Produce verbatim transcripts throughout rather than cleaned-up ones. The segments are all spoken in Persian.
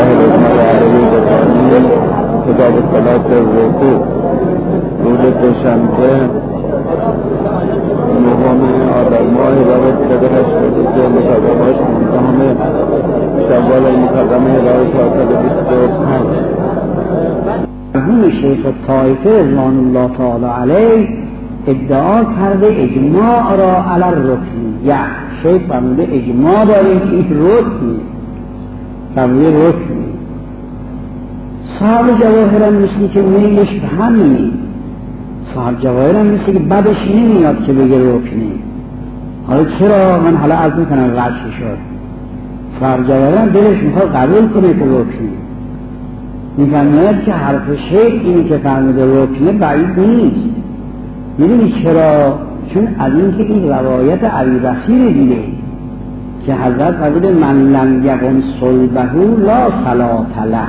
کتاب صلات رکوع روز دوشنبه نهم آذر ماه هزار و سیصد و هشتاد و سه مطابقش نهم شوال المکرم هزار و چهارصد و بیست و پنج. مرحوم شیخ طایفه رضوان الله تعالی علیه ادعا کرده اجماع را علی الرکنیه. شیخ فرموده اجماع داریم که این رکنی فرموده رکنی. صاحب جواهر هم مثلی که میلش به همینی، صاحب جواهر هم مثلی که بدش نمیاد که بگه رکنی. حالا چرا من حالا عرض میکنم غشی شد. صاحب جواهر هم دلش میخواد قبول کنه که رکنی. میفرماید که حرف شیخ اینی که فرموده رکنی بعید نیست. میدونی چرا؟ چون از این که این روایت ابی بصیر دیده که حضرت فرموده من لم یقم صلبه لا صلاة له،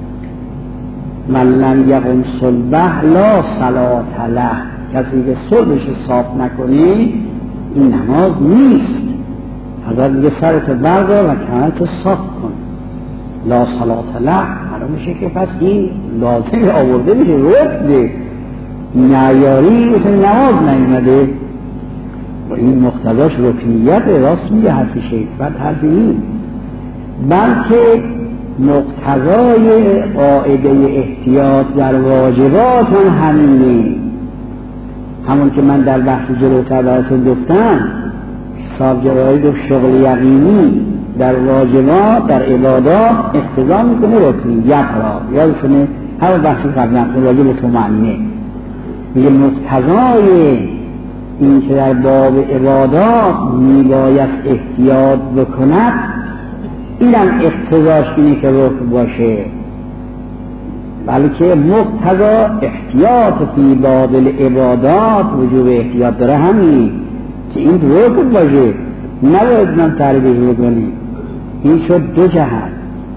من لم یقم صلبه لا صلاة له. کسی که صلبش صاف نکنه این نماز نیست. حضرت میگه سرت بردار و کمرت صاف کن. لا صلاة له معلوم میشه که پس این لازم آورده میشه رکن نیاری اصلا نماز نیمده و این مقتضاش رکنیت. راست میگه حرفی شیخ بعد حرفی نیست، بلکه مقتضای قاعده احتیاط در واجبات همینه. همون که من در بحث جلوتر براتون گفتم صاحب جواهر گفت شغل یقینی در واجبات در عبادات اقتضا میکنه رکنیت را. یادتونه هر بحثی قبلا راجع به طمأنینه میگه مقتضای این که در باب عبادات میباید احتیاط بکند اینم اقتضاش اینه که رکن باشه، بلکه مقتضا احتیاط فی باب العبادات وجوب احتیاط داره همین که این رکن باشه. نباید من تعریفش بکنیم. این شد دو جهت.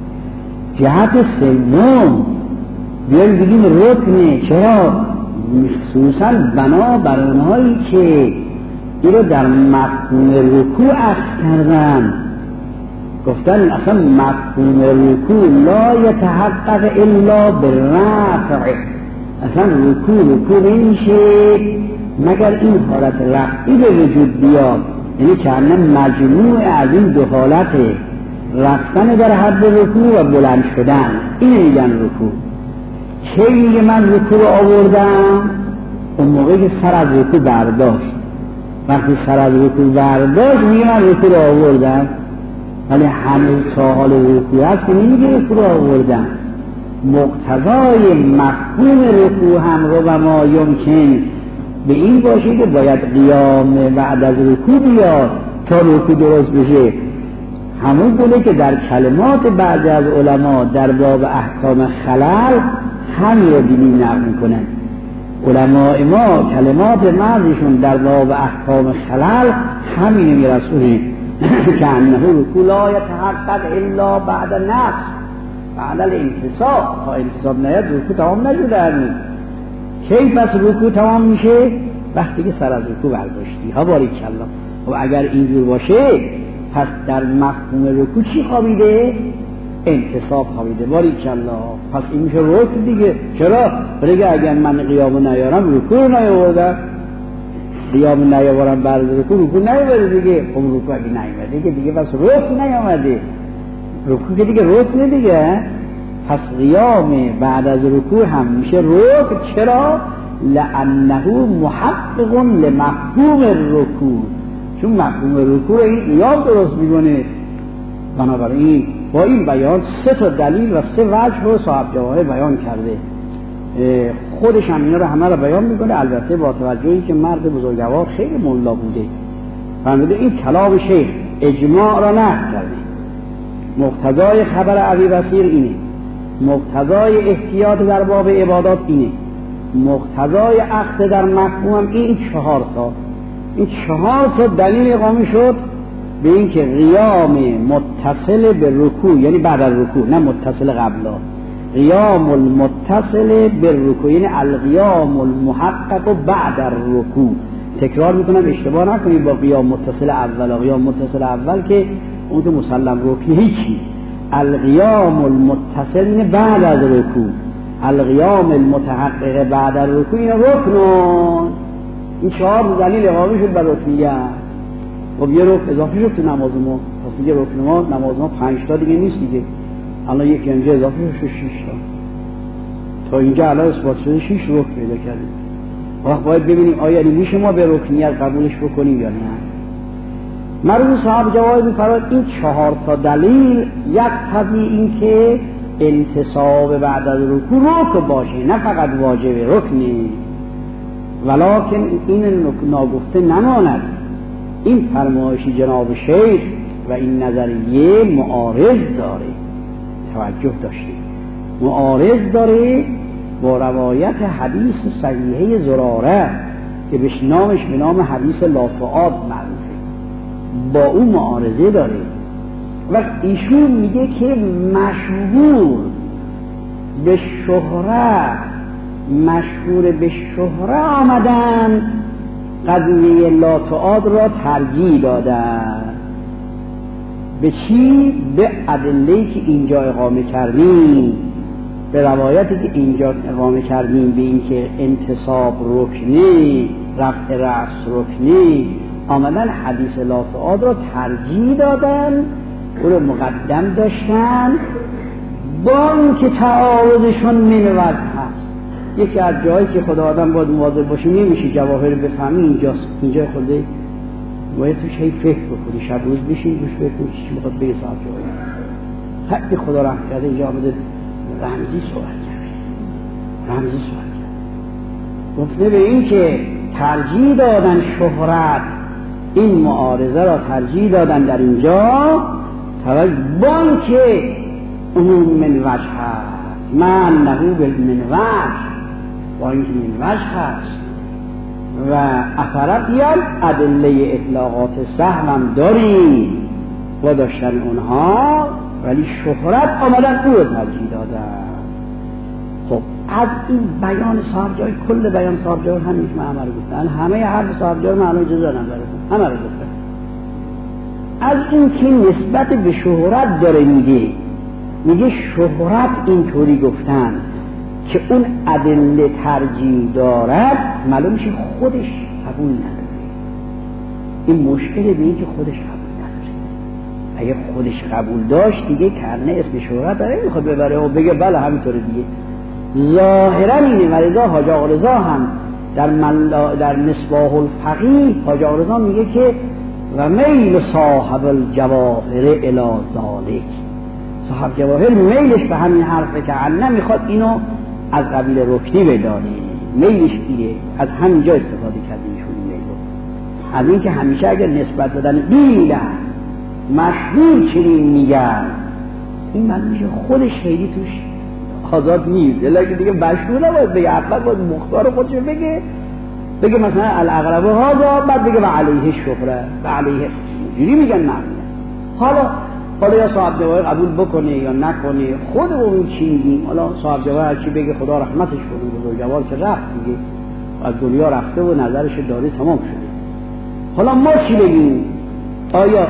جهت سوم بیایم بگیم رکنه. چرا؟ خصوصا بنا بر اونهایی که این رو در مفهوم رکوع عکس کردن، گفتن اصلا مفهوم رکوع لا یتحقق الا بالرفع. اصلا رکوع رکوع نمیشه مگر این حالت رفعی به وجود بیاد، یعنی که مجموع از این دو حالت رفتن در حد رکوع و بلند شدن این میگن رکوع. چه میگه من رکوع رو آوردم؟ اون موقعی که سر از رکوع برداشت. وقتی سر از رکوع برداشت میگه من رکوع رو آوردم، ولی هنوز تا حال رکوع هست که نمیگه رکوع رو آوردم. مقتضای مفهوم رکوع هم رو و ما یمکن به این باشه که باید قیام بعد از رکوع بیاد تا رکوع درست بشه. همون گونه که در کلمات بعضی از علما در باب احکام خلل همین رو دینی نقل میکنن. علماء ما کلمات بعضیشون در باب احکام خلل همین میرسونه که انه رکوع لا یتحقق الا بعد نصب بعد الانتصاب. تا انتصاب نیاد رکوع تمام نشده. همین کی پس رکوع تمام میشه؟ وقتی که سر از رکوع برداشتی. ها باریکالله. خب اگر اینجور باشه پس در مفهوم رکوع چی خوابیده؟ انتصاب خوابیده. باریکالله. پس این میشه رکوع دیگه. چرا؟ برای اگر من قیام نیارم رکوع نیاوردم، قیام نیاورم بعد از رکوع رکوع نیاورده دیگه. خب رکوع اگه نیامده دیگه دیگه پس رکوع نیامده. رکوع که دیگه رکوع دیگه. پس قیام بعد از رکوع هم میشه رکوع. چرا؟ لأنه محقق لمفهوم الرکوع. چون مفهوم رکوع رو این قیام درست میکنه. بنابراین با این بیان سه تا دلیل و سه وجه رو صاحب جواهر بیان کرده. خودش هم اینا رو همه رو بیان میکنه، البته با توجهی که مرد بزرگوار خیلی ملا بوده. فرموده این کلام شیخ اجماع را نقل کرده. مقتضای خبر ابی بصیر اینه، مقتضای احتیاط در باب عبادات اینه، مقتضای اخذ در مفهوم این چهار تا این چهار تا دلیل اقامه شد به این که قیام متصل به رکوع، یعنی بعد از رکوع، نه متصل قبلا، قیام المتصل به رکوع یعنی القیام المحقق بعد الرکوع. تکرار میکنم اشتباه نکنید با قیام متصل اول. قیام متصل اول که اون که مسلم رکنی هیچی، القیام المتصل اینه بعد از رکوع، القیام المتحقق بعد از رکوع اینه رکنون. این چهار دلیل اقامه شد بر رکنیت. خب یه رکن اضافه شد تو نماز ما، پس دیگه رکن ما نماز ما پنج تا دیگه نیست دیگه، الان یک اینجا اضافه شد شش تا، تا اینجا الان اثبات شده شش رکن پیدا کردیم. وقت باید ببینیم آیا میشه ما به رکنیت قبولش بکنیم یا نه. مرحوم صاحب جواب می‌فرماید این چهار تا دلیل یقتضی این که انتصاب بعد از رکوع رکن باشه، نه فقط واجب رکنی، ولکن این ناگفته نماند. این فرمایشی جناب شیخ و این نظریه معارض داره، توجه داشته، معارض داره با روایت حدیث صحیحه زراره که بهش نامش به نام حدیث لا تعاد معروفه، با اون معارضه داره. و ایشون میگه که مشهور به شهرت، مشهور به شهرت آمدن قضیه لا تعاد را ترجیح دادن. به چی؟ به ادله‌ای که اینجا اقامه کردیم، به روایتی که اینجا اقامه کردیم، به این که انتصاب رکنی، رفع رأس رکنی، آمدن حدیث لا تعاد را ترجیح دادن، او رو مقدم داشتن، با این که تعارضشون من وجه هست. یکی از جایی که خدا آدم باید مواظب باشه، نمیشه جواهر بفهمی اینجاست، اینجا خودی باید توش هی فکر بکنی، شب روز بشین روش فکر کنی چی میخواد بگه صاحب جایی. حتی خدا رحم کرده اینجا آمده رمزی صحبت کرده، رمزی صحبت کرده، گفته به این که ترجیح دادن شهرت، این معارضه را ترجیح دادن در اینجا، توجه بان که عموم من وجه هست، من نهو به من وجه، با اینکه من وجه هست و اثرت یا ادله اطلاقات سهم هم داریم و داشتن اونها، ولی شهرت آمدن او رو ترجیح دادن. خب از این بیان صاحب جای، کل بیان صاحب جای همیش من همه رو گفتن، همه حرف صاحب جای من الان اجازه دارم براتون همه رو گفتن. از این که نسبت به شهرت داره میگه، میگه شهرت اینطوری گفتن که اون ادله ترجیح دارد، معلوم میشه خودش قبول نداره. این مشکل به این که خودش قبول نداره. اگه خودش قبول داشت دیگه کرنه اسم شهرت داره میخواد ببره و بگه بله همینطوره دیگه. ظاهرا اینه. مرزا حاج آقا رضا هم در, ملا در مصباح الفقیه حاج آقا رضا میگه که و میل صاحب الجواهر الی ذالک، صاحب جواهر میلش به همین حرفه که عن نمیخواد اینو از قبیل رکنی بدانه، میلش دیگه از همینجا استفاده کرده ایشون میلو. از این که همیشه اگر نسبت دادن بیله مشهور چنین میگن، این من میشه خودش خیلی توش آزاد نیست، لیکن دیگه مشهور نباید بگه، اول باید مختار خودش بگه، بگه مثلا الاغرب هذا، بعد بگه و علیه شهره و علیه جوری میگن معمولا. حالا حالا یا صاحب جواهر قبول بکنه یا نکنه خودمون چی میگیم. حالا صاحب جواهر چی بگه خدا رحمتش کنه، بزرگوار که رفت دیگه، از دنیا رفته و نظرش داره تمام شده. حالا ما چی بگیم؟ آیا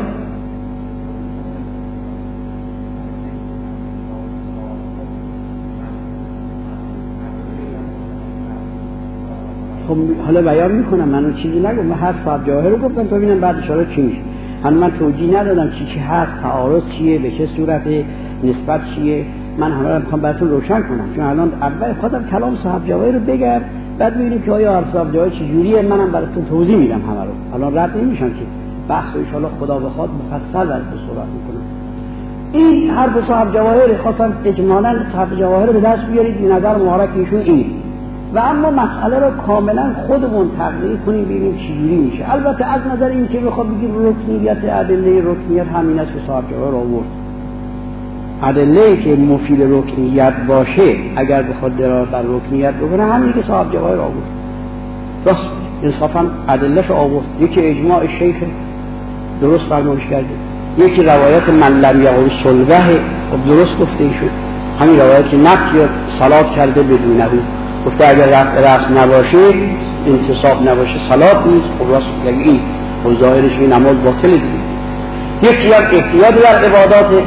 حالا بیان میکنم، منو چیزی نگم، من هر صاحب جواهر رو گفتم تا ببینم بعد اشاره چی میشه. هم من توجیه ندادم چی چی هست، تعارض چیه، به چه صورته، نسبت چیه، من همه رو میخوام براتون روشن کنم، چون الان اول خودم کلام صاحب جواهر رو بگم، بعد ببینیم که آیا حرف صاحب جواهر چه جوریه، منم براتون توضیح میدم همه رو. الان رد نمیشم که بحث ان شاء الله خدا بخواد مفصل براتون صحبت میکنم. این حرف صاحب جواهر خواستم اجمالاً صاحب جواهر رو به دست بیارید، به نظر مبارک ایشون این، و اما مسئله رو کاملا خودمون تقریر کنیم ببینیم چجوری میشه. البته از نظر این که بخوام بگیم رکنیت، ادله رکنیت همین است که صاحب جواهر آورد، ادله که مفید رکنیت باشه اگر بخواد درار بر رکنیت بکنه همین که صاحب جواهر آورد، راست انصافا ادلهش آورد. یکی اجماع شیخ درست فرمایش کرده، یکی روایت من لم یقل صلبه درست گفته شد، همین روایت که نفی صلات کرده بدون نبی گفته اگر رفع رأس نباشه، انتصاب نباشه، صلات نیست. خب راست یعنی این و ظاهرش این نماز باطل دیگه. یکی از احتیاط در عبادات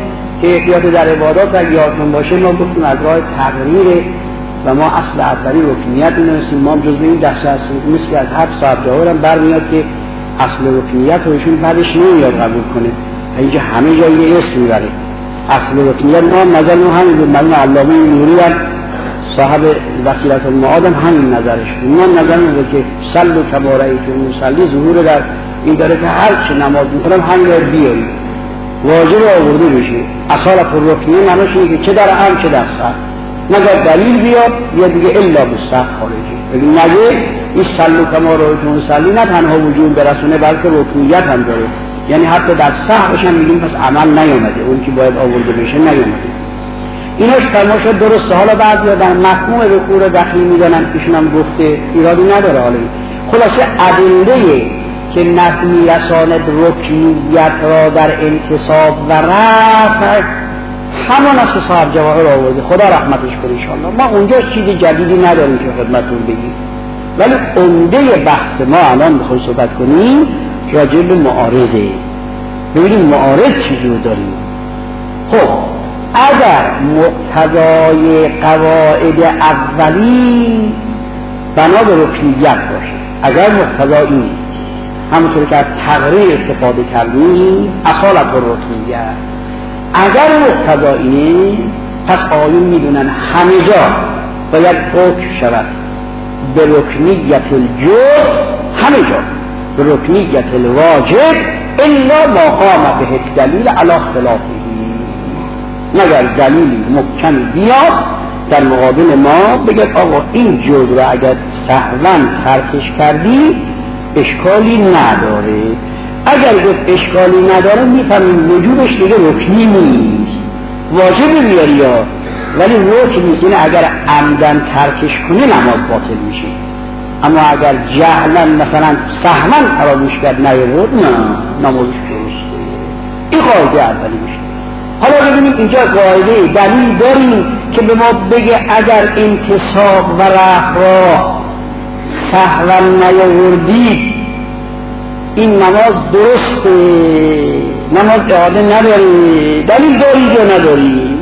که احتیاط در عبادات اگه یادتون باشه ما گفتیم از راه تغییر و ما اصل اولی رکنیت می‌دونستیم، ما جزء این دسته هستیم مثل که از هر صاحب جواهر هم برمیاد که اصل رکنیت رو ایشون بعدش نمیاد قبول کنه، اینجا همه جایی اسم میبره. اصل رکنیت ما نظر ما همین بود، من علامه نوری هم صاحب وسیلت المعاد هم همین نظرش بود. ما نظر میده که صلوا کما رأیتمونی نصلی ظهور در این داره که هر چه نماز میکنم همین رو بیاری واجب آورده بشه. اصالت الرکنیه معناش اینه که چه در هم چه در سر مگر دلیل بیاد یا دیگه الا بالسقف خارجی بگیم نگه این صلوا کما رأیتمونی نصلی نه تنها وجود برسونه بلکه رکنیت هم داره، یعنی حتی در سقفش هم میگیم پس عمل نیومده، اون که باید آورده بشه نیومده. ایناش فرما شد درسته. حالا بعضی ها در مفهوم رکوع رو دخیل میدانن، ایشون هم گفته ایرادی نداره. حالا خلاصه ادله که نفی میرساند رکنیت را در انتصاب و رفع همان است که صاحب جواهر آورده، خدا رحمتش کنه انشاءالله. ما اونجا چیز جدیدی نداریم که خدمتتون بگیم، ولی عمده بحث ما الان بخوایم صحبت کنیم راجع به معارضه. ببینیم معارض چیزی رو داریم. خب اگر مقتضای قواعد اولی بنا به رکنیت باشه، اگر مقتضا این همونطور که از تغییر استفاده کردیم اصالت رکنیت، اگر مقتضا اینه پس آیون میدونن همه جا باید حکم شود به رکنیت الجزء، همه جا به رکنیت الواجب الا ما قام به دلیل علی اختلافه، مگر دلیلی محکمی بیاد در مقابل ما بگه آقا این جزء را اگر سهوا ترکش کردی اشکالی نداره. اگر گفت اشکالی نداره میفهمیم وجوبش دیگه رکنی نیست، واجب بیاری یا ولی رکن نیست. این اگر عمدن ترکش کنه نماز باطل میشه، اما اگر جهلا مثلا سهوا فراموش کرد نیاورد نه نمازش درسته. این قاعده اولی میشه. حالا ببینید اینجا قاعده دلیل داریم که به ما بگه اگر انتصاب و رفع را سهوا نیاوردید این نماز درسته، نماز اعاده نداری. دلیل دارید یا ندارید؟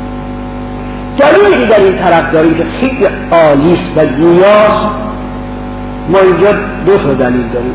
دلیلی در این طرف داریم که خیلی عالیست و گویاست. ما اینجا دو تا دلیل داریم.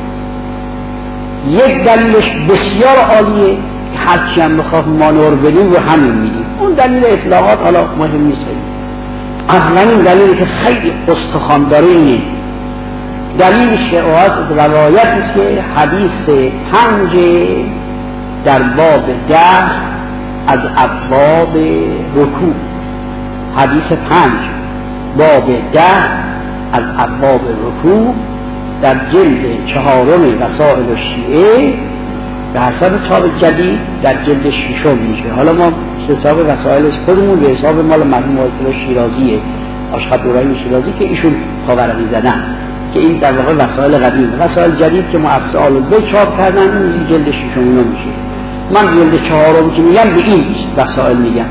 یک دلیلش بسیار عالیه، هرچی هم بخواه ما نور بدیم و همین میدیم. اون دلیل اطلاقات حالا مهم نیست. اصلا این دلیلی که خیلی استخوان داره اینه. دلیل شعاعت روایت است که حدیث پنج در باب ده از ابواب رکوع، حدیث پنج باب ده از ابواب رکوع در جلد چهارم وسائل الشیعه به حساب چاپ جدید در جلد ششم میشه. حالا ما حساب وسائلش خودمون به حساب مال مرحوم آیت شیرازیه، آشقر ابراهیم شیرازی که ایشون خاورقی زدن، که این در واقع وسائل قدیم. وسائل جدید که مؤسسه آل‌البیت چاپ کردن این جلد ششم اینا میشه. من جلد چهارم که میگم به این وسائل میگم.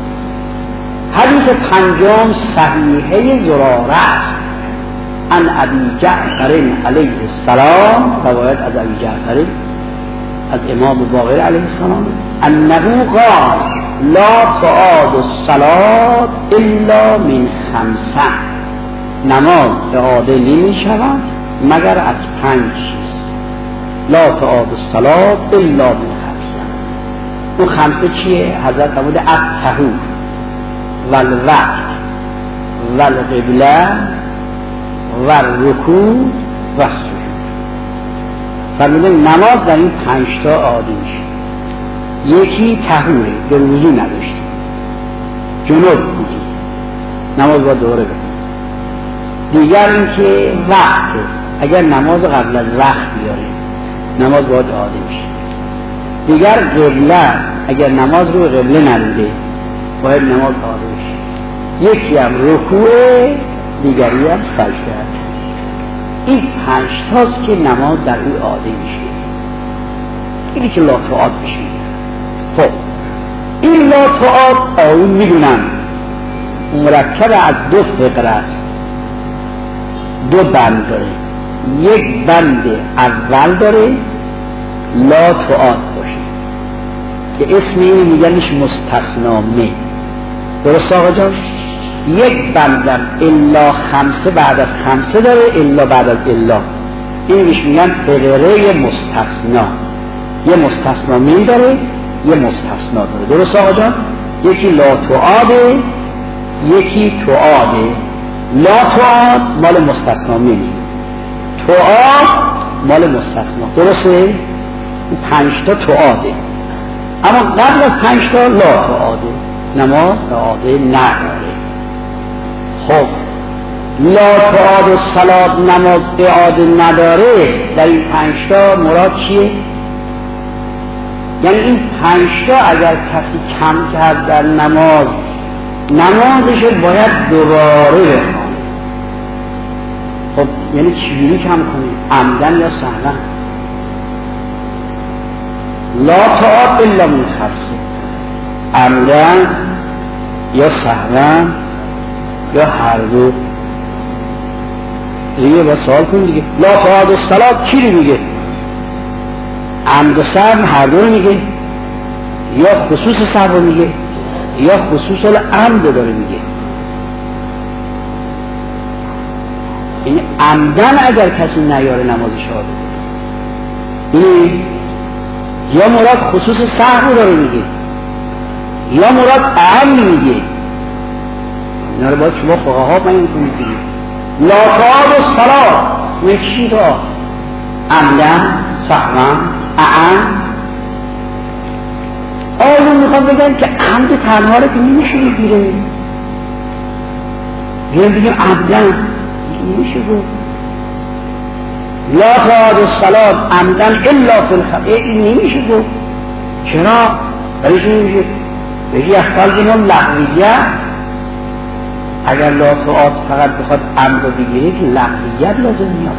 حدیث پنجم صحیحه زراره است، عن ابی جعفر علیه السلام، روایت از ابی جعفر از امام باقر علیه السلام، انه قال لا تعاد الصلاة الا من خمسه، نماز اعاده نمی شود مگر از پنج چیز. لا تعاد الصلاة الا من خمسه. اون خمسه چیه؟ حضرت فرمود الطهور والوقت والقبله والرکوع والسجود. فرموده نماز در این پنج تا اعاده میشه. یکی طهوره، در وضو نداشتی، جنوب بودی، نماز با دوره بکن. دیگر این که وقت، اگر نماز قبل از وقت بیاره نماز باید اعاده میشه. دیگر قبله، اگر نماز رو قبله نروده باید نماز اعاده میشه. یکی هم رکوع، دیگری هم سجده. این پنج تاست که نماز در اون اعاده میشه. اینی که لا تعاد میشه. خب این لا تعاد آیون میدونن مرکب از دو فقره است، دو بند داره. یک بند اول داره لا تعاد باشه، که اسم این میگنش مستثنامه. درست آقا جان؟ یک بندم الا خمسه بعد از خمسه داره، الا بعد از الا، این بهش میگن فقره مستثنا. یه مستثنا می داره، یه مستثنا داره. درست آقا جان؟ یکی لا تعاده، یکی تعاده. لا تعاد مال مستثنا می، تعاد مال مستثنا. درسته؟ این پنج تا تعاده، اما قبل از پنج تا لا تعاده، نماز اعاده نداره. خب لا تعاد و صلات نماز اعاده نداره، در این پنج تا مراد چیه؟ یعنی این پنج تا اگر کسی کم کرد در نماز، نمازش باید دوباره بخونه. خب یعنی چجوری کم کنیم؟ عمدن یا سهوا؟ لا تعاد الا من خمسه، عمدن یا سهوا یا هر دو. دیگه با سوال کن دیگه. لا تعاد الصلاة کی رو میگه؟ عمد و سهو هر دو رو میگه، یا خصوص سهو میگه یا خصوص العمد داره میگه. این عمدن اگر کسی نیاره نمازش اعاده کنه، این یا مراد خصوص سهو داره میگه یا مراد عمد میگه. اینا رو باید شما فقها بیان کنید دیگه. لا تعاد الصلاة من چی تا؟ عمدن، سهوا، عمد. آیون میخوام بگن که عمد تنها رو که نمیشه بگیره، بیان بگیم عمدن نمیشه گفت. لا تعاد الصلاة عمدن الا فی الخطأ، این نمیشه گفت. چرا؟ برایش نمیشه بگی اختال بینم لغویه. اگر لا تعاد فقط بخواد عمد رو بگیره که لغویت لازم میاد.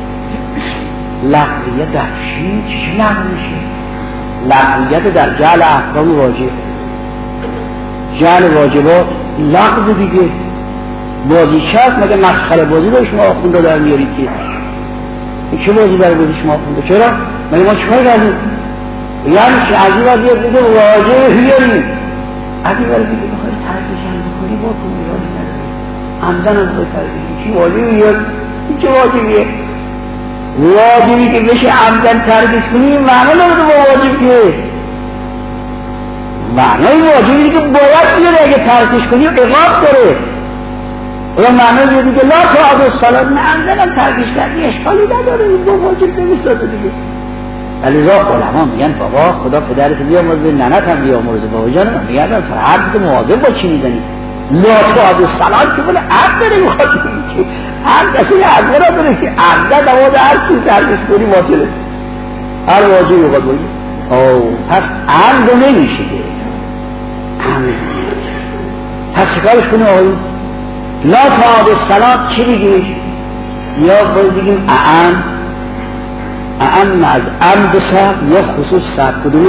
لغویت در چی؟ چی لغو میشه؟ لغویت در جعل احکام واجب، جعل واجبات لغو دیگه. بازی چه هست؟ مگه مسخره بازی داره شما آخونده در میارید که؟ چه بازی برای بازی شما آخونده؟ چرا؟ مگه ما چکار کردیم؟ یعنی چه عجیب از بیاد بگه واجب بیاریم، عجیب از بیاد بخواهی ترکشن بکنی با کن میرانی نداری، عمدن هم بخواهی ترکشن چی واجبی بیاد؟ این چه واجبیه؟ واجبی که بشه عمدن ترکش کنی این معنی نمیده با واجب که معنی واجبی که باید بیاره، اگه ترکش کنی اقاب داره. و معنی یه دیگه لا تعاد الصلاة نه عمدن هم ترکش کردی اشکالی نداره، این با واجب نمیستاده دیگه. علیزا علما میگن بابا خدا پدرت بیامرزه، ننت هم بیامرزه، بابا جانم هم میگن تو حرف تو مواظب با چی میزنی. لا تعاد الصلاة که بله عرض داره میخواد که عرض اصلی عرض را داره که عرض نماز هر چیز ترکش کنی باطله، هر واجبی بخواد بگی. او پس عرض نمیشه که عمد پس چکارش کنی آقایی؟ لا تعاد الصلاة چی بگیش؟ یا باید بگیم اعم اعم از عمد سهو یا خصوص سهو کدومه؟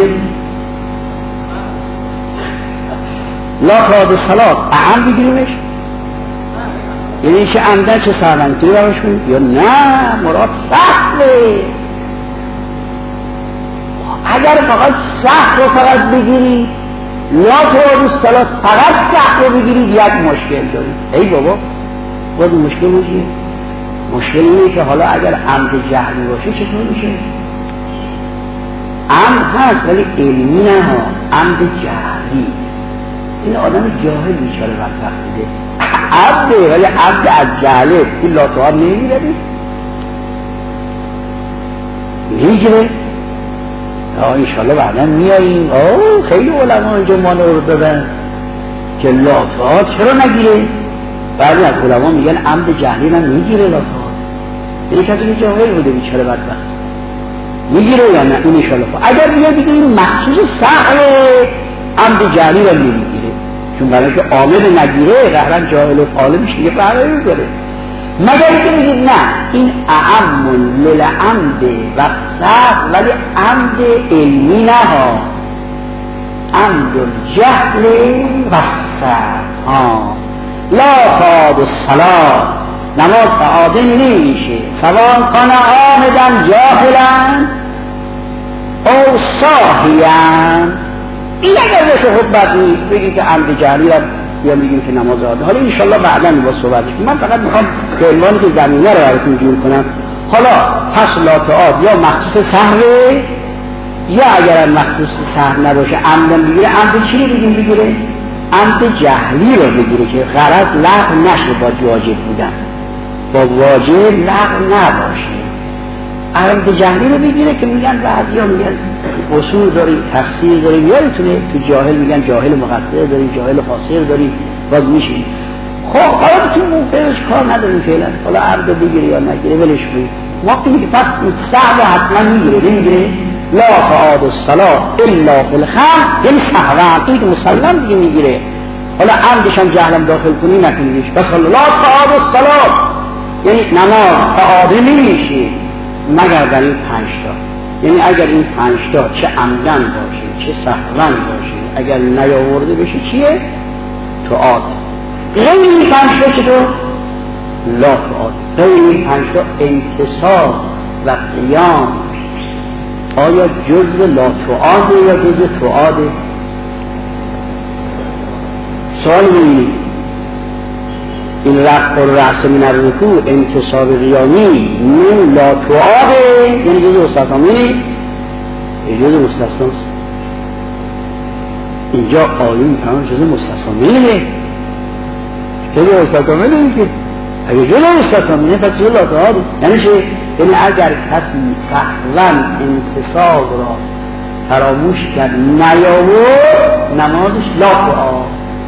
لا تعاد الصلاة اعم بگیریمش؟ یعنی چه عمدن چه سهون توی روش کنیم؟ یا نه مراد سهوه. اگر فقط سهو رو فقط بگیری، لا تعاد الصلاة فقط سهو رو بگیری، یک مشکل داری. ای بابا باز مشکل میشه. مشکل اینه که حالا اگر عمد جهلی باشه چطور میشه؟ عمد هست ولی علمی نه ها، عمد جهلی. این آدم جاهل بیچاره بدبخت بوده، عمده ولی عمد از جهله. این لا تعاد نمیگیره میگیره. آه انشالله بعدا میاییم. آه خیلی علما اینجا ما رو دادن که لا تعاد چرا نگیره. بعضی از علما میگن عمد جهلی من میگیره لا تعاد. این کسی که جاهل بوده بیچاره بدبخت میگیره یا نه؟ این انشالله اگر بیاد دیگه این مخصوص سهل عمد جهلی رو نمیگیره، چون برای که عامل نگیره قهرن جاهل و عالمش دیگه فرقی نداره. مگر اینکه میگید نه این اعم للعمد و سهو ولی عمد علمی نه ها، عمد الجهل و سهو ها. لا تعاد الصلاة نماز اعاده نمیشه سواء کان عامدا جاهلا او ساهیا. خب بعد بگی که عمد جهلی را یا میگیم که نماز عادی. حالا ان شاء الله بعدا با صحبتش من فقط میخوام به عنوانی که زمینه رو براتون جور کنم. حالا پس لاتعاد یا مخصوص سهوه یا اگر مخصوص سهو نباشه عمدن بگیره، عمد چی رو بگیم بگیره؟ عمد جهلی رو بگیره که غرض لغو نشه با واجب بودن، با واجب لغو نباشه. عمد جهلی رو بگیره که میگن بعضیا میگن اصول داریم تفسیر داریم، یادتونه تو جاهل میگن جاهل مقصر داریم، جاهل قاصر داریم، باز میشه. خب حالا تو موقعش کار نداریم فعلا، حالا عمد رو بگیره یا نگیره ولش کنید. ما کنیم که پس سهو حتما میگیره نمیگیره؟ لا تعاد الصلاة الا فی الخمس، یعنی سهو توی که مسلم دیگه میگیره. حالا عمدش هم جهلم داخل کنی نکنیدش، بس حالا لا تعاد الصلاة یعنی نماز تعاده نمیشه مگر در این پنج تا. یعنی اگر این پنج تا چه عمدن باشه چه سهون باشه اگر نیاورده بشه چیه؟ تعاد. غیر این پنج تا چطور؟ لا تعاد. غیر این پنج تا انتصاب و قیام آیا جزء لا تعاده یا جزء تعاده؟ سوال می‌بینید این رفع الرأس من الرکوع انتصاب قیامی من لا تعاده یعنی جزء مستثنا منه؟ جزء مستثنا است. اینجا آیون تمام جزء مستثنا منه، جزء مستثنا منه که اگه جزء مستثنا منه پس جزء لا تعاده. یعنی چه؟ یعنی اگر کسی سهواً انتصاب را فراموش کرد نیاورد نمازش لا تعاده.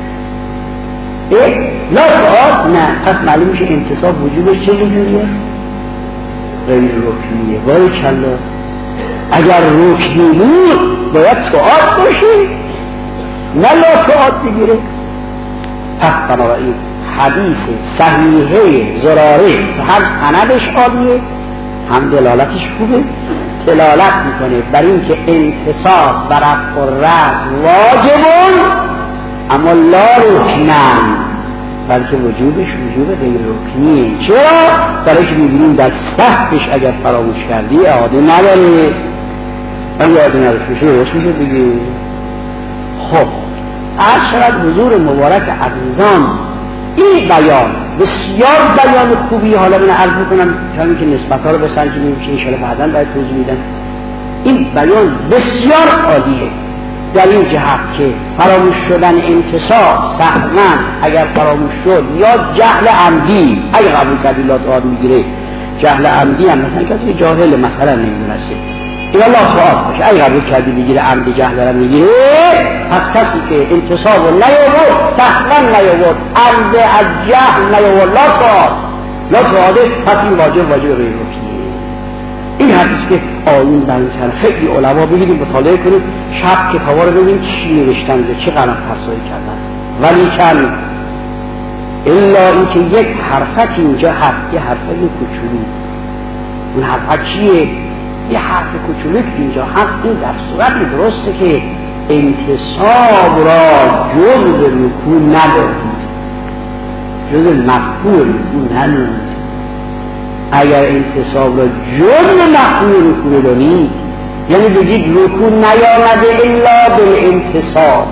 ای لا تعاد نه، پس معلوم میشه انتصاب وجودش چه جوریه؟ غیر رکنیه. وای کلا اگر رکنی بود باید تعاد باشه نه لا تعاد بگیره. پس بنابراین حدیث صحیحه زراره که هم سندش عالیه هم دلالتش خوبه، دلالت میکنه بر این که انتصاب و رفع الرأس واجبون اما لا رکنن، بلکه وجوبش وجوب غیر رکنیه. چرا؟ برای که میبینیم در سهوش اگر فراموش کردی اعاده نداره، ولی اعاده نداشت میشه درست میشه دیگه. خب عرض شود حضور مبارک عزیزان این بیان بسیار بیان خوبی. حالا من عرض میکنم چون که نسبت ها رو بسنجیم که انشاءالله بعدا باید توضیح میدن. این بیان بسیار عالیه در این جهت که فراموش شدن انتصاب سهواً اگر فراموش شد یا جهل عمدی اگر قبول کردی لا تعاد میگیره، جهل عمدی هم مثلا کسی جاهل مثلا نمیدونسته اینا لا تعاد باشه اگر قبول کردی میگیره عمدی جهل را میگیره، پس کسی که انتصاب نیاورد سهواً نیاورد عمد از جهل نیاورد لا تعاد لا تعاده، پس این واجب واجب غیر رکنیه. این حدیث که آیون بیان کرده خیلی علما بگیریم مطالعه کنیم، شب کتابا رو ببینیم چی نوشتن و چه قلم فرسایی کردن. ولی کن الا اینکه یک حرفت اینجا هست، یه حرفت کوچولو. اون حرفت چیه؟ یه حرف کوچولو که اینجا هست. این در صورتی درسته که انتصاب را جز به رکوع ندارید، جز مفهوم رکوع ندارید. اگر انتصاب را جز مفهوم رکوع دارید یعنی بگید رکوع نیامده الا بالانتصاب.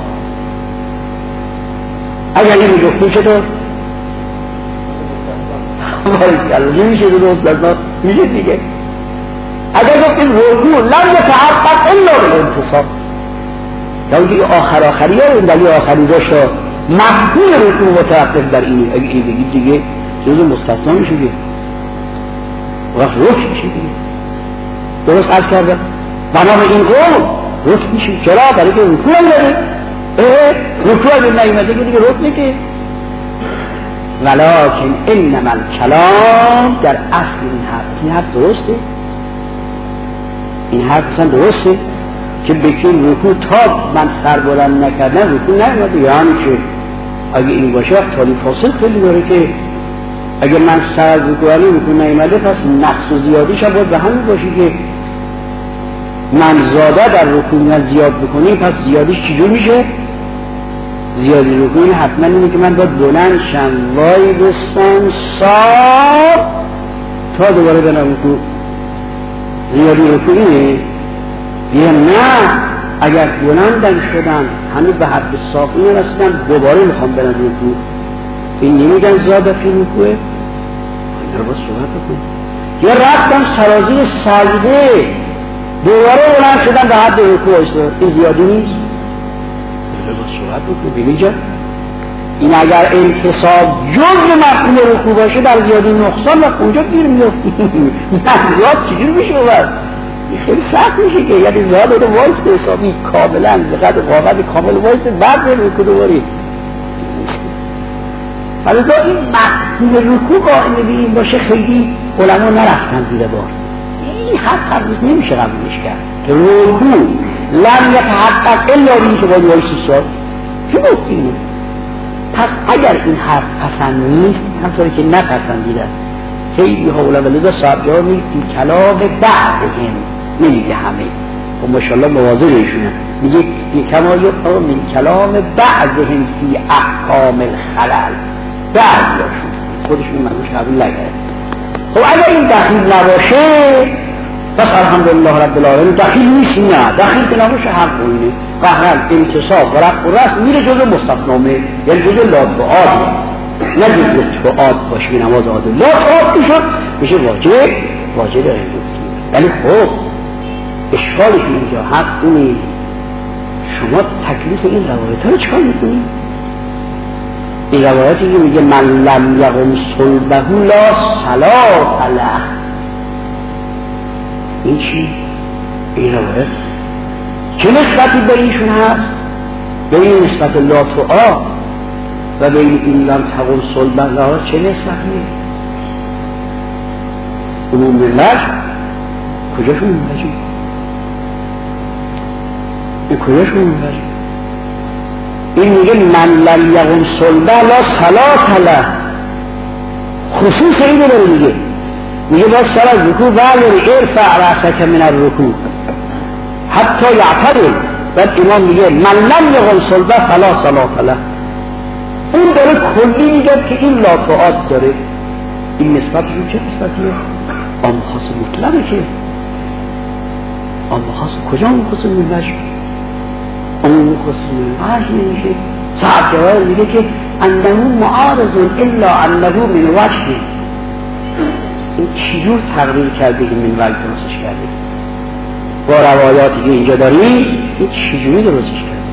اگر این گفتیم چطور؟ باریکالله میشه درست دادن میشه دیگه. اگر گفتیم رکوع لم یتحقق الا بالانتصاب، یا اونجا که آخر آخری ها این دلیل آخری داشت مفهوم رکوع متوقف بر اینی، اگه این بگید دیگه جز مستثنا میشه دیگه وقت رکن میشه دیگه. درست عرض کردم بنا به این قول رکن میشه. چرا؟ برای که رکوع هم داره. رکوع اگه نیومده که دیگه رکنه که. ولکن انما الکلام در اصل این حرف، این حرف درسته، این حرف اصلا درسته که بکن رکوع تا من سر بلند نکردن رکوع نیومده. یعنی که اگه این باشه وقت تالی فاصل خیلی داره که اگر من سر از رکوعی رکوع نیامده پس نقص و زیادیش هم باید به همین باشه که من زاده در رکوع من زیاد بکنیم پس زیادیش چجور میشه؟ زیادی رکوع حتما اینه که من باید بلند شم وای بستم صاف تا دوباره برم رکوع. زیادی رکوعیه؟ بیا نه اگر بلندن شدن هنوز به حد صافی نرسیدن دوباره میخوام برن رکوع، این نمیگن زاده فی رکوعه؟ این رو باید صحبت بکنیم. یا رفتن سرازیر سجده دوباره بلند شدن به حد رکوع است، این زیادی نیست؟ این رو باید صحبت بکنیم. ببینجا این اگر انتصاب جزء مفهوم رکوع باشه در زیادی نقصان و اونجا گیر میافتیم. نه زیاد چجور میشه باید؟ خیلی سخت میشه که یعنی زیاد رو وایست حسابی کاملا به قدر قامت کامل وایست بعد به رکوع دوباره. ولی این مفهوم رکوع قائم به این باشه خیلی علما نرفتن زیر بار. این حق قبولش نمیشه قبولش کرد که رکوع لم یتحقق الا بین که باید وایسی سال چی گفت اینو؟ پس اگر این حرف پسند نیست همطوری که نپسندیدن خیلی حوله ولذا صاحب جواب میگه فی کلام بعضهم، نمیگه همه و ماشاءالله مواظب ایشونه، میگه فی کما یفهم من کلام بعضهم فی احکام الخلل، بعضیاشون خودشون منوش قبول نگرد. خب اگر این دخیل نباشه بس الحمدلله رب العالمین، دخیل نیست نه، دخیل که نباشه حق اینه قهرن انتصاب و رفت و رست میره جزء مستثنامه، یعنی جزء لاتعاد نه جزء تعاد باشه که نماز عادل لاتعاد میشد میشه واجب واجب غیر رکنی. ولی خب اشکالی که اینجا هست اینه شما تکلیف این روایت ها رو چکار میکنید؟ این روایتی که میگه من لم یقم صلبه لا صلاة له، این چی؟ این روایت چه نسبتی به اینشون هست؟ به این نسبت لا تعاد و به این لم تقم صلبه له چه نسبتیه؟ عموم ملت کجاشون منبجی؟ این کجاشون منبجی؟ این میگه من لم یقم صلبه لا صلاة له، خصوص اینو داره میگه میگه باید سر از رکوع برداری ارفع رأسک من الرکوع حتی یعتدل. بعد امام میگه من لم یقم صلبه فلا صلاة له. اون داره کلی میگه که این لا تعاد داره. این نسبتشون چه نسبتیه؟ عام خاص مطلقه که عام خاص کجا عام خاص مطلقه؟ عام خاص مطلقه نمیشه. صاحب جواب میگه که انه معارض الا انه من وجه. این چجور تقریر کرده که من وجه درستش کرده؟ با روایاتی که اینجا داریم این چجوری درستش کرده؟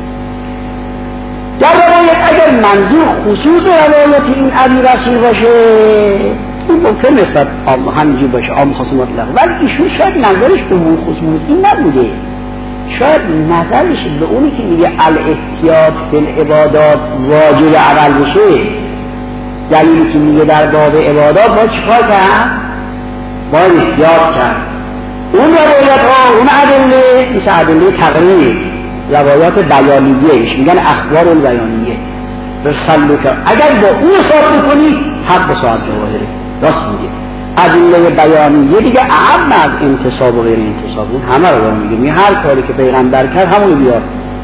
در روایت اگر منظور خصوص روایت این علی رسول باشه این ممکن نسبت همینجور باشه عام خاص مطلق، ولی ایشون شاید نظرش عموم خصوص این نبوده، شاید نظرش به اونی که میگه الاحتیاط فی العبادات واجب عمل بشه، دلیلی که میگه در باب عبادات باید چیکار کرد؟ باید احتیاط کرد. اون روایت ها اون ادله مثل ادله تقریر روایات بیانیه میگن اخبار البیانیه رسالو کرد، اگر با اون حساب میکنی حق به صاحب جواهره راست میگه. ادله بیانیه دیگه اهم از انتصاب و غیر انتصاب، اون همه رو میگه میگه هر کاری که پیغمبر کرد همونو بیار.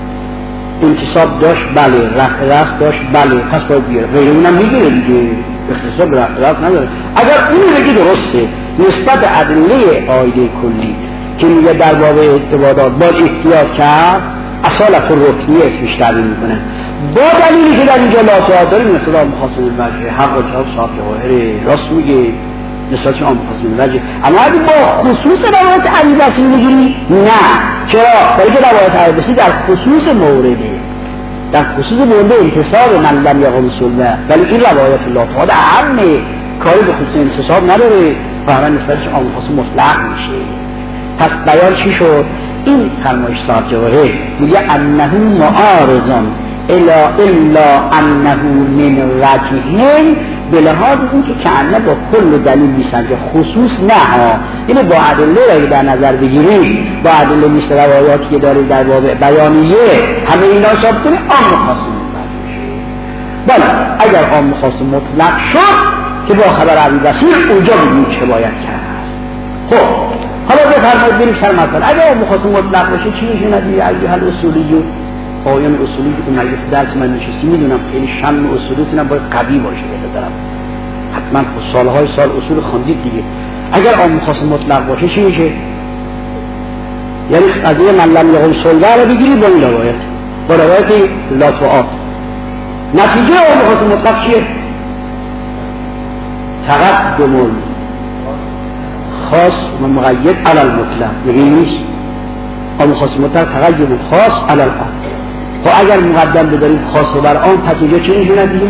انتصاب داشت بله، رفع راست داشت بله، پس باید بیاره، غیر اونم میگیره دیگه، اختصاب رفع راست نداره. اگر اونو بگی درسته نسبت ادله قاعده کلی که میگه در باب عبادات باید احتیاط کرد اصالت رکنی اسمش تعبیر میکنه، با دلیلی که در اینجا لا تعاد داریم مثلا مخاصم الوجه حق و جواب صاحب جواهره راست میگه نسبت عام مخاصم الوجه. اما اگه با خصوص روایت علی رسول میگیری نه، چرا؟ برای که روایت علی رسول در خصوص مورده، در خصوص مورد انتصاب من لم یقم صلبه، ولی این روایت لا تعاد اهمه، کاری به خصوص انتصاب نداره و همه نسبتش عام مخاصم مطلق میشه. پس بیان چی شد؟ این فرمایش صاحب جواهر میگه انه معارضان الا الا انه من رجحین، به لحاظ این که کنه با کل دلیل میسنجه خصوص نه ها، اینه با ادله رو در نظر بگیریم، با ادله نیست روایاتی که داره در باب بیانیه همه اینا حساب کنه عام خاص مطلق میشه. بله اگر عام خاص مطلق شد که با خبر علی رسول اونجا بگیم چه باید کرد. خب حالا بفرمایید بریم سر مطلب. اگر عام خاص مطلق باشه چی میشه؟ ندیه ایها الاصولیون، آیان اصولی که تو مجلس درس من نشستی میدونم خیلی شم اصولیتون باید قوی باشه به نظرم، حتما خود سالهای سال اصول خواندید دیگه. اگر عام خاص مطلق باشه چی میشه؟ یعنی قضیه من لم یقم صلبه رو بگیری با این روایت، با روایت لا تعاد. نتیجه اون خاص مطلق چیه؟ تقدم خاص و مقید علی المطلق. میگه نیست اون خاص مطلق تقدم خاص علی العام. خب اگر مقدم بداریم خاص بر عام، پس اینجا چه میشونه دیگه؟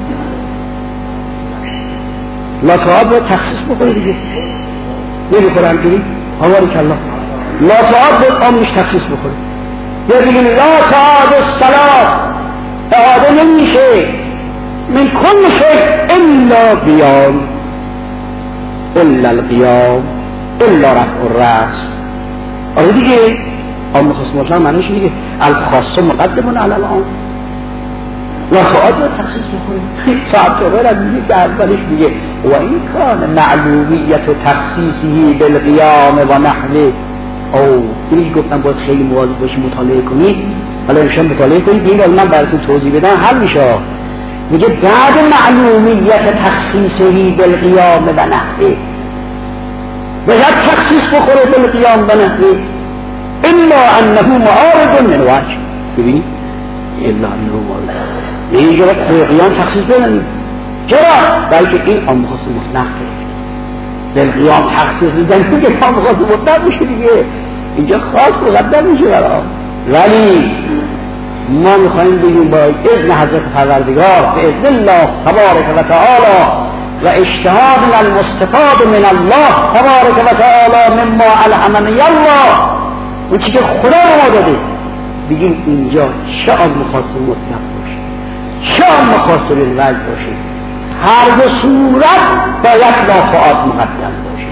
لا تعاد باید تخصیص بکنه دیگه. نمیخوره همجوری؟ حواری کلا لا تعاد باید عامش تخصیص بکنه. یا بگیم لا تعاد الصلاة، اعاده نمیشه من کل شيء الا قیام، الا القیام، الا رفع الراس. آره دیگه عام خاص مطلق معنیش دیگه الخاص مقدم علی العام. لا تعاد باید تخصیص بکنه. صاحب جبر هم میگه که اولش میگه و این کان معلومیت و تخصیصی بالقیام و نحوه. او اینی گفتم باید خیلی مواظب باشی مطالعه کنید. حالا ایشان مطالعه کنید این رو من براتون توضیح بدم حل میشه. میگه بعد معلومیت تخصیصی بالقیام و نحوه باید تخصیص بخوره بالقیام و نحوه الا انه معارض من وجه. ببینید الا انه معارض اینجا بالقیام تخصیص بدنید. چرا؟ بلکه این عام خاص مطلق گرفت. بالقیام تخصیص بدن که عام خاص مطلق میشه دیگه. اینجا خاص مقدم میشه برام. ولی ما میخواییم بگیم با اذن حضرت پروردگار به اذن الله تبارک و تعالی و اجتهاد المستفاد من الله تبارک و تعالی مما الهمنی الله، اون چی که خدا ما داده، بگیم اینجا چه عام خاص مطلق باشه چه عام خاص بالوجه باشه، هر دو صورت باید لا تعاد مقدم باشه.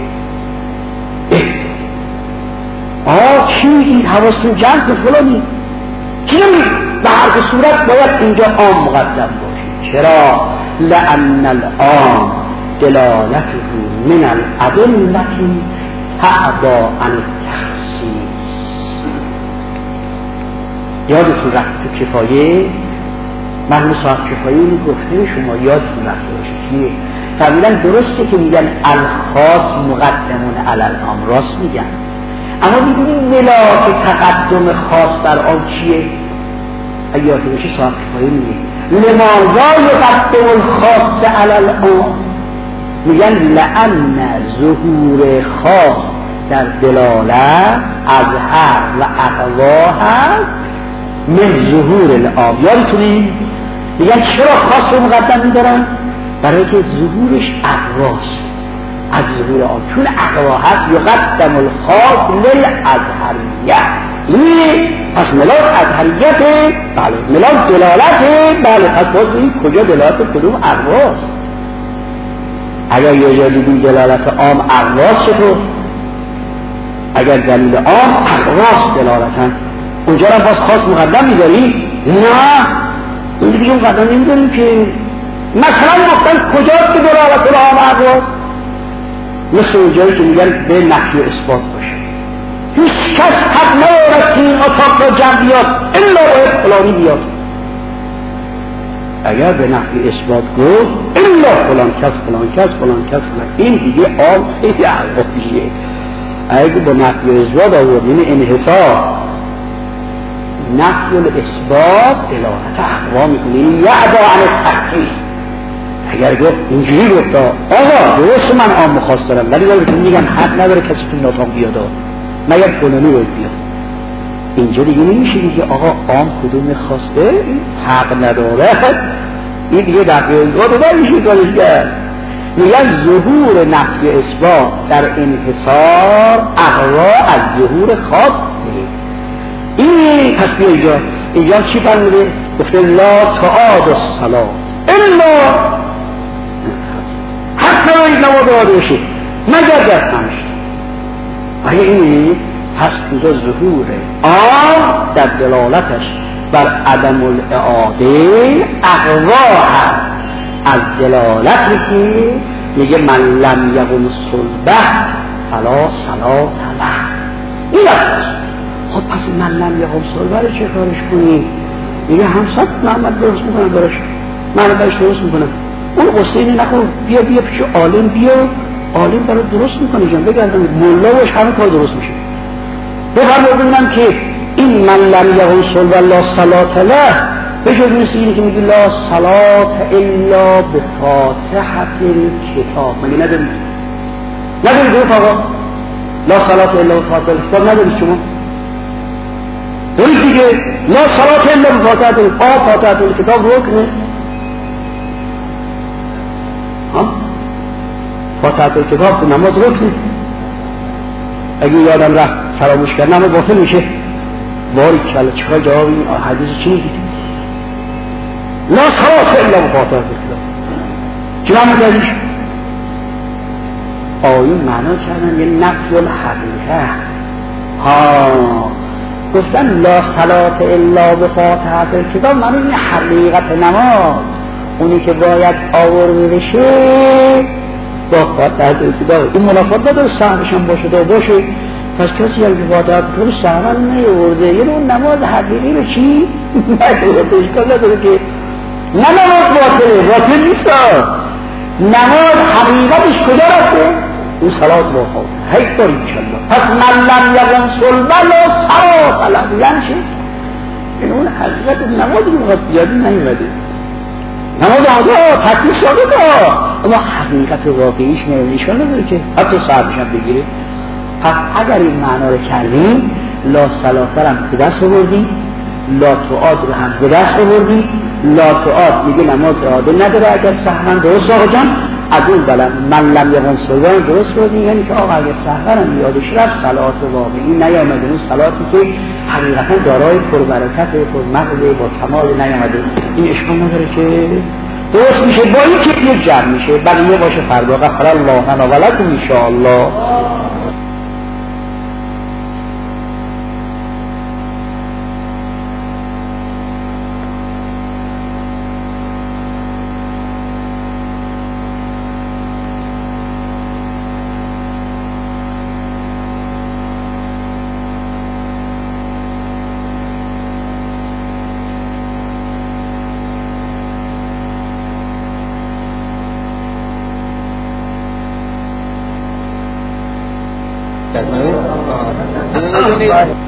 آه چی میگید؟ حواستون جمع کن فلانی چی نمیگید؟ به هر دو صورت باید اینجا عام مقدم باشه. چرا؟ لأن العام دلالته من الأدلة تعبا عن التخصیص. یادتون رفت تو کفایه مرحوم صاحب کفایه اینو گفته، شما یادتون رفت چیه؟ قبلا درسته که میگن الخاص مقدمون علی العام، راست میگن، اما میدونیم ملاک تقدم خاص بر آن چیه؟ اگه یادتون باشه صاحب کفایه میگه لماذا یقدم الخاص علی العام؟ میگن لأن ظهور خاص در دلالت اظهر و اقوا هست من ظهور العام. یادتونی؟ میگن چرا خاص رو مقدم میدارن؟ برای که ظهورش اقواست از ظهور عام، چون اقوا هست یقدم الخاص للأظهریه. این پس ملاک اظهریت، بله ملاک دلالت، بله پس باید بگید کجا دلالت کدوم اقواست. اگر یه جا دیدیم دلالت عام اقواست چطور؟ اگر دلیل عام اقواست دلالتن اونجا را باز خاص مقدم میداریم؟ نه این دیگه مقدم نمیداریم که. مثلا گفتن کجاست که دلالت عام اقواست؟ مثل اونجایی که میگن به نفی و اثبات باشه، هیچ کس حق ندارد که این اتاق را جمع بیاد الا باید فلانی بیاد. اگر به نفی اثبات گفت الا فلان کس فلان کس فلان کس فلان، این دیگه عام خیلی عقابیه. اگه به نفی و اثبات آوردیم انحصار نفی و اثبات دلالت اقوا میکنه یعدا عن التخصیص. اگر گفت اینجوری گفت آقا درست من عام مخواست دارم ولی دارم بهتون میگم حق نداره کسی تو ناتام بیاد مگر فلانی باید بیاد، اینجا دیگه نمیشه دیگه آقا عام کدوم خواسته حق نداره، این دیگه دفعه اثبات رو نمیشه کارش کرد. میگن ظهور نفی اثبات در انحصار اقوا از ظهور خاص. این پس بیا اینجا اینجا چی فرموده؟ گفته لا تعاد الصلاة الا حتی این نماز آده باشه مگر در پنج. آیا این پس اینجا ظهور آن در دلالتش بر عدم الاعاده اقوا هست از دلالتی که میگه من لم یقم الصلبه فلا صلاة له. این هست. خب پس من لم یقم الصلبه رو چه کارش کنیم؟ میگه همسط محمد درست میکنم براش، من برش درست میکنم، اون قصه اینه نکن بیا بیا پیش عالم، بیا عالم برای درست میکنه جان بگردم ملا باش همه کار درست میشه. بفرمودم که این من لم یقل صلب لا صلاة له به جز مثل اینه که میگه لا صلاة الا بفاتحة الکتاب. مگه ندارید؟ ندارید گفت آقا لا صلاة الا بفاتحة الکتاب ندارید شما؟ دارید دیگه لا صلاة الا بفاتحة الکتاب. فاتحة الکتاب رکنه. فاتحة الکتاب تو نماز رکنه. اگه یادم رفت فراموش کرد نماز باطل میشه. باری کلا چقدر جواب این حدیث چی میگید؟ لا صلاة الا بفاتحة الکتاب. چرا میگردیش؟ آیین معنا کردن یه نفی الحقیقه. ها گفتن لا صلاة الا بفاتحة الکتاب معنی این حقیقت نماز، اونی که باید آورده بشه با فاتحة الکتاب. این منافات نداره صحبشان باشه دو باشه. پس کسی هم که فاتحة الکتاب صحبا نیورده یه اون نماز حقیقی رو چی؟ نگوید اشکال نداره که نه نماز باطله، باطل نیست. نماز حقیقتش کجا رفته؟ این صلاة باطل هی داری کلا. پس من لم یقل صلب لا صلاة له یعنی چی؟ این اون حقیقت نمازی که بخواد بیادی نیومده. نماز آقا تکلیف شده دا اما حقیقت واقعیش نشان نداره که حتی صاحبش هم بگیره. پس اگر این معنا رو کردیم لا صلاة هم به دست آوردیم، لا تعاد رو هم به دست آوردیم. لا تعاد میگه نماز اعاده نداره اگر سهوا. درست آقا جان؟ از اون بلند من لم یقل صلبان درست بودیم، یعنی که آقا اگر سهوا هم یادش رفت صلات واقعی نیامده، اون صلاتی که حقیقتا دارای پربرکت پرمغزه با کمال نیامده. این اشکال نداره که درست میشه با این که یه جمع میشه. بقیه باشه فردا غفر الله لنا و لکم ان شاء الله. That's right.